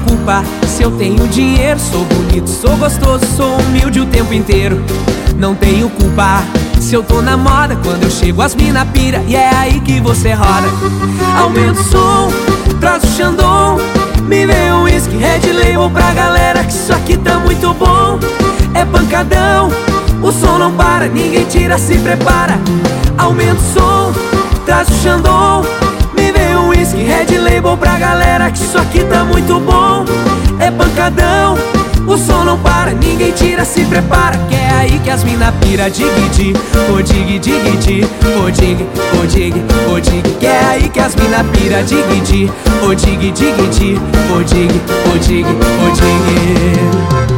culpa se eu tenho dinheiro. Sou bonito, sou gostoso, sou humilde o tempo inteiro. Não tenho culpa se eu tô na moda. Quando eu chego as mina pira e é aí que você roda. Aumenta o som, traz o Xandão, me vê um whisky Red Label pra galera que isso aqui tá muito bom. É pancadão, o som não para, ninguém tira, se prepara. Aumenta o som, traz o Xandão, me vê um whisky Red Label pra galera que isso aqui tá muito bom. É pancadão, o som não para, ninguém tira, se prepara. Que é aí que as mina pira, dig-di, ô dig-dig-di, ô dig, ô dig, ô dig. Que é aí que as mina pira, dig-di, ô dig-dig-di, ô dig, ô dig, ô dig.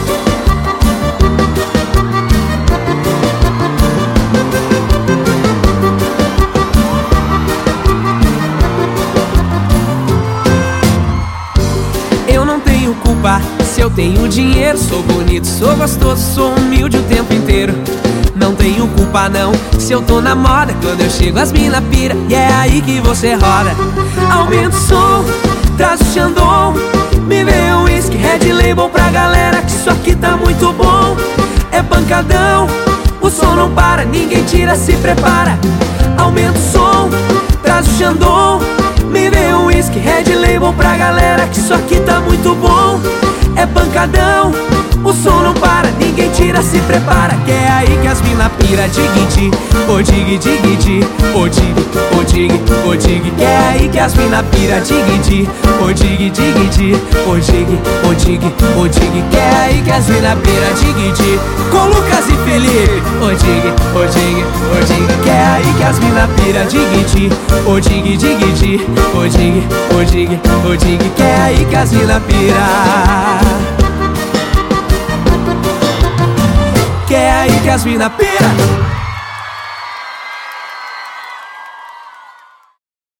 Eu não tenho culpa se eu tenho dinheiro. Sou bonito, sou gostoso, sou humilde o tempo inteiro. Não tenho culpa não se eu tô na moda. Quando eu chego as mina pira e é aí que você roda. Aumenta o som, traz o Xandão, me vê um whisky Red Label pra galera que isso aqui tá muito bom. É pancadão, o som não para, ninguém tira, se prepara. Aumenta o som, traz o Xandão, me vê um whisky Red Label pra galera que isso aqui tá muito bom. É pancadão, o som não para, ninguém tira, se prepara. Que é aí que as mina pira, dig-di, ô dig-dig-di, ô dig, ô dig, ô dig. Que é aí que as mina pira, dig-di, ô dig-dig-di, ô dig, ô dig, ô dig. Que é aí que as mina pira, dig-di, com Lucas e Felipe, ô dig, ô dig, ô dig. Que é aí que as mina pira, dig-di, ô dig-dig-di, ô dig, ô dig, ô dig. Que é aí que as mina pira. Que é aí que as mina pira.